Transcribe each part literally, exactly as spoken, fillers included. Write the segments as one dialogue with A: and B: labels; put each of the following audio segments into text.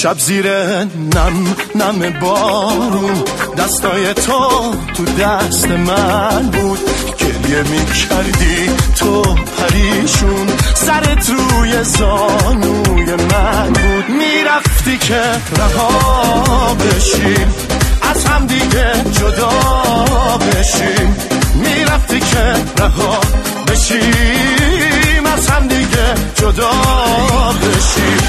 A: شب زیر نم نم بارون دستای تو تو دست من بود، گریه می کردی تو پریشون، سرت روی زانوی من بود. میرفتی که رها بشیم از هم دیگه جدا بشیم، میرفتی که رها بشیم از هم دیگه جدا بشیم.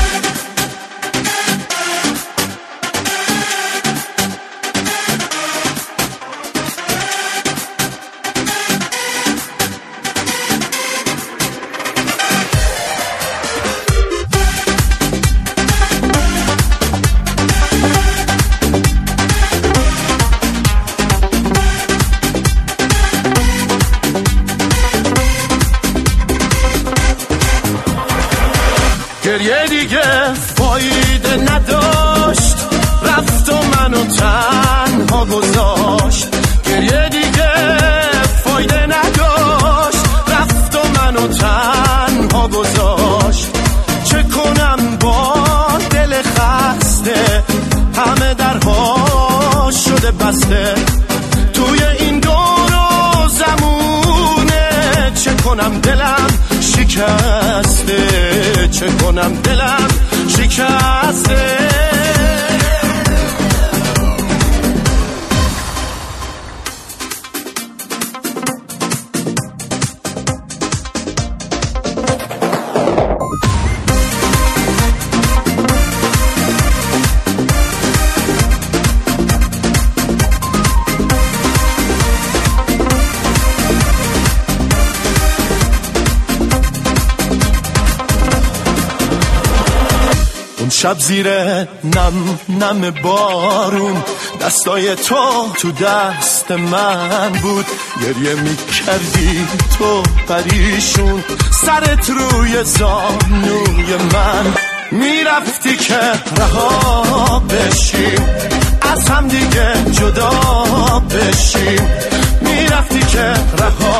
A: گریه دیگه فایده نداشت، رفت و منو تنها گذاشت. گریه دیگه فایده نداشت، رفت و منو تنها گذاشت. چه کنم با دل خسته، همه درها شده بسته توی این دور و زمونه. چه کنم دلم شکسته، چه کنم دلم شکسته. اون شب زیر نم نم بارون دستای تو تو دست من بود، گریه می کردی تو پریشون، سرت روی زانوی من. میرفتی که رها بشیم از هم دیگه جدا بشیم، میرفتی که رها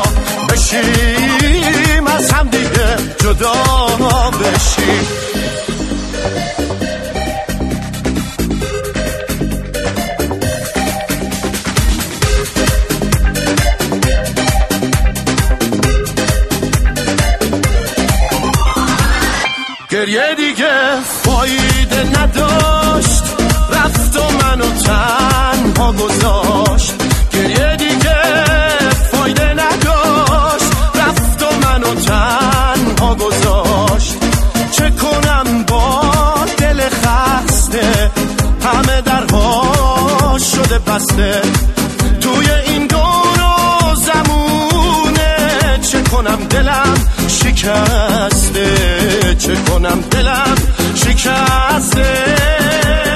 A: بشیم از هم دیگه جدا بشیم. گریه دیگه فایده نداشت، رفت و منو تنها گذاشت. گریه دیگه فایده نداشت، رفت و منو تنها گذاشت. چه کنم با دل خسته، همه درها شده بسته توی این دور و زمونه. چه کنم دلم شکسته، چه کنم دلم شکسته.